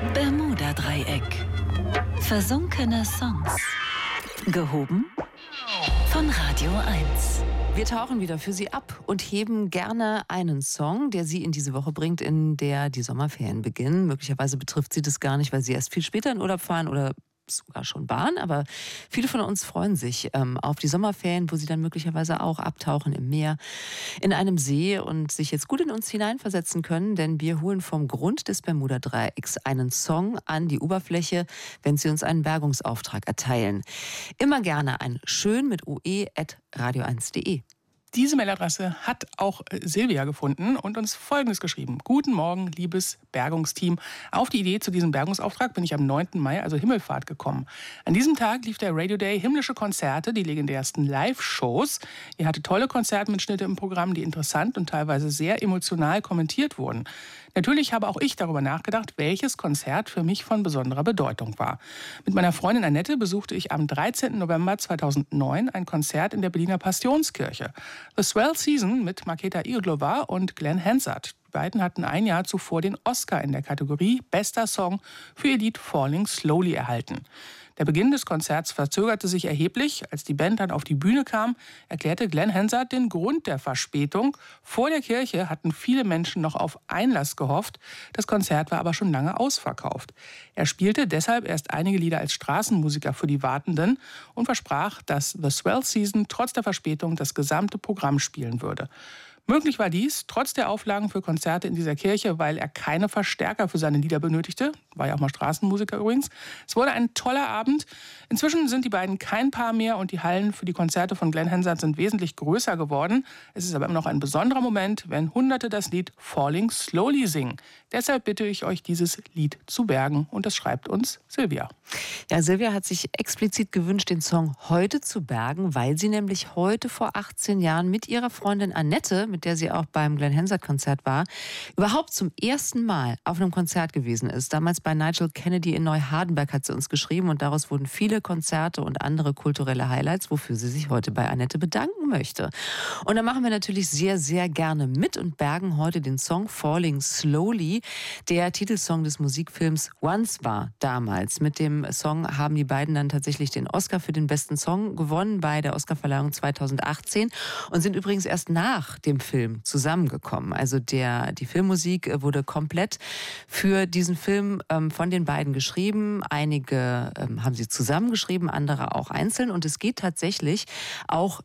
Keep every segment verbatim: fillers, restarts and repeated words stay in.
Bermuda-Dreieck. Versunkene Songs. Gehoben von Radio eins. Wir tauchen wieder für Sie ab und heben gerne einen Song, der Sie in diese Woche bringt, in der die Sommerferien beginnen. Möglicherweise betrifft Sie das gar nicht, weil Sie erst viel später in Urlaub fahren oder sogar schon waren, aber viele von uns freuen sich ähm, auf die Sommerferien, wo sie dann möglicherweise auch abtauchen im Meer, in einem See und sich jetzt gut in uns hineinversetzen können, denn wir holen vom Grund des Bermuda-Dreiecks einen Song an die Oberfläche, wenn Sie uns einen Bergungsauftrag erteilen. Immer gerne ein schön mit ue at radio eins punkt de. Diese Mailadresse hat auch Silvia gefunden und uns Folgendes geschrieben. Guten Morgen, liebes Bergungsteam. Auf die Idee zu diesem Bergungsauftrag bin ich am neunten Mai, also Himmelfahrt, gekommen. An diesem Tag lief der Radio Day himmlische Konzerte, die legendärsten Live-Shows. Ihr hattet tolle Konzertmitschnitte im Programm, die interessant und teilweise sehr emotional kommentiert wurden. Natürlich habe auch ich darüber nachgedacht, welches Konzert für mich von besonderer Bedeutung war. Mit meiner Freundin Annette besuchte ich am dreizehnten November zweitausendneun ein Konzert in der Berliner Passionskirche. The Swell Season mit Markéta Irglová und Glenn Hansard. Die beiden hatten ein Jahr zuvor den Oscar in der Kategorie Bester Song für ihr Lied Falling Slowly erhalten. Der Beginn des Konzerts verzögerte sich erheblich. Als die Band dann auf die Bühne kam, erklärte Glenn Hansard den Grund der Verspätung. Vor der Kirche hatten viele Menschen noch auf Einlass gehofft. Das Konzert war aber schon lange ausverkauft. Er spielte deshalb erst einige Lieder als Straßenmusiker für die Wartenden und versprach, dass The Swell Season trotz der Verspätung das gesamte Programm spielen würde. Möglich war dies trotz der Auflagen für Konzerte in dieser Kirche, weil er keine Verstärker für seine Lieder benötigte. War ja auch mal Straßenmusiker übrigens. Es wurde ein toller Abend. Inzwischen sind die beiden kein Paar mehr und die Hallen für die Konzerte von Glenn Hansard sind wesentlich größer geworden. Es ist aber immer noch ein besonderer Moment, wenn Hunderte das Lied Falling Slowly singen. Deshalb bitte ich euch, dieses Lied zu bergen. Und das schreibt uns Silvia. Ja, Silvia hat sich explizit gewünscht, den Song heute zu bergen, weil sie nämlich heute vor achtzehn Jahren mit ihrer Freundin Annette, mit der sie auch beim Glenn Hansard-Konzert war, überhaupt zum ersten Mal auf einem Konzert gewesen ist. Damals bei Nigel Kennedy in Neuhardenberg hat sie uns geschrieben und daraus wurden viele Konzerte und andere kulturelle Highlights, wofür sie sich heute bei Annette bedanken möchte. Und da machen wir natürlich sehr, sehr gerne mit und bergen heute den Song Falling Slowly, der Titelsong des Musikfilms Once war damals. Mit dem Song haben die beiden dann tatsächlich den Oscar für den besten Song gewonnen bei der Oscarverleihung zweitausendachtzehn und sind übrigens erst nach dem Film zusammengekommen. Also der, die Filmmusik wurde komplett für diesen Film ähm, von den beiden geschrieben. Einige ähm, haben sie zusammengeschrieben, andere auch einzeln. Und es geht tatsächlich auch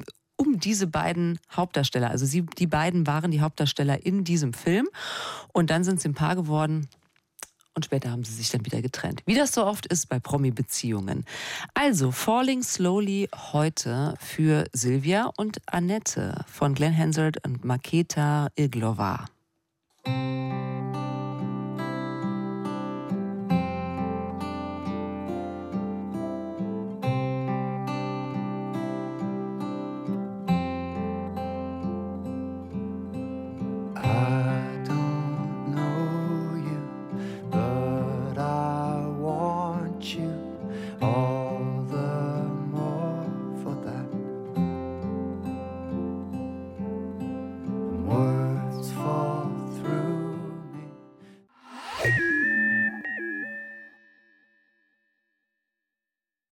um diese beiden Hauptdarsteller. Also sie, die beiden waren die Hauptdarsteller in diesem Film. Und dann sind sie ein Paar geworden. Und später haben sie sich dann wieder getrennt. Wie das so oft ist bei Promi-Beziehungen. Also Falling Slowly heute für Silvia und Annette von Glenn Hansard und Markéta Irglová.